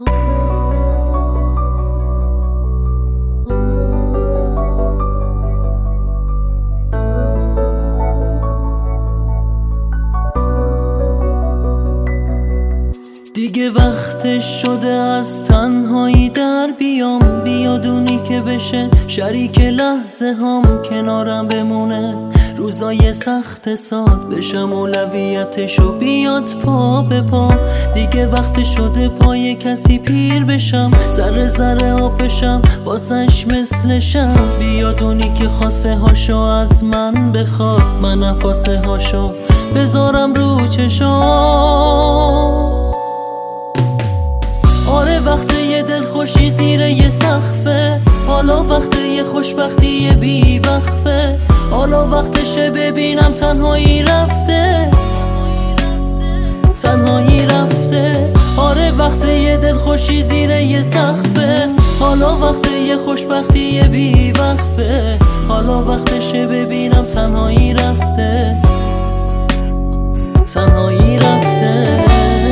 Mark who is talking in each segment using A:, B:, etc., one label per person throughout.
A: دیگه وقتش شده از تنهایی در بیام، بیادونی که بشه شریک لحظه هام، کنارم بمونه روزای سخت سال، بشم اولویتشو بیاد پا به پا. دیگه وقت شده پای کسی پیر بشم، ذره ذره آب بشم واسش مثل شم، بیادونی که خواسته هاشو از من بخواد، منم خواسته هاشو بذارم رو چشام. آره وقت یه دلخوشی زیر یه سقفه، حالا وقت یه خوشبختی بی وقفه، حالا وقتشه ببینم تنهایی رفته، تنهایی رفته. آره وقت یه دلخوشی زیر یه سقفه، حالا وقت یه خوشبختی بی وقفه، حالا وقتشه ببینم تنهایی رفته، تنهایی رفته.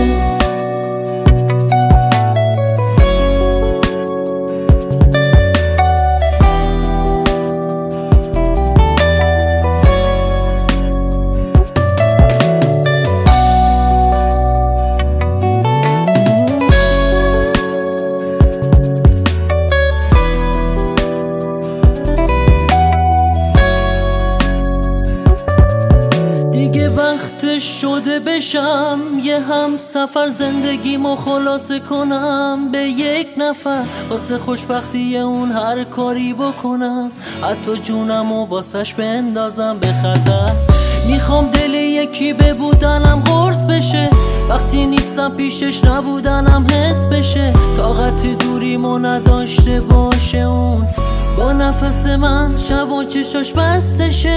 A: وقتش شده بشم یه هم سفر، زندگیمو خلاصه کنم به یک نفر، واسه خوشبختی اون هر کاری بکنم، حتی جونمو واسش بندازم به خطر. میخوام دل یکی به بودنم قرص بشه، وقتی نیستم پیشش نبودنم حس بشه، طاقت دوریمو نداشته باشه اون، با نفس من شب و چشاش بستشه.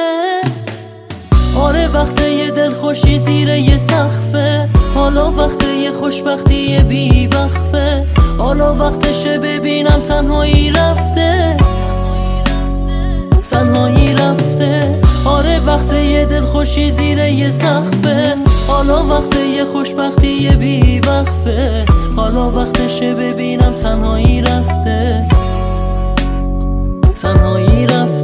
A: آره وقت یه دلخوشی زیر یه سقفه، حالا وقت یه خوشبختی بی وقفه، حالا وقتشه ببینم تنهایی رفته، تنهایی رفته. آره وقت یه دلخوشی زیر یه سقفه، حالا وقت یه خوشبختی بی وقفه، حالا وقتشه ببینم تنهایی رفته، تنهایی رفته.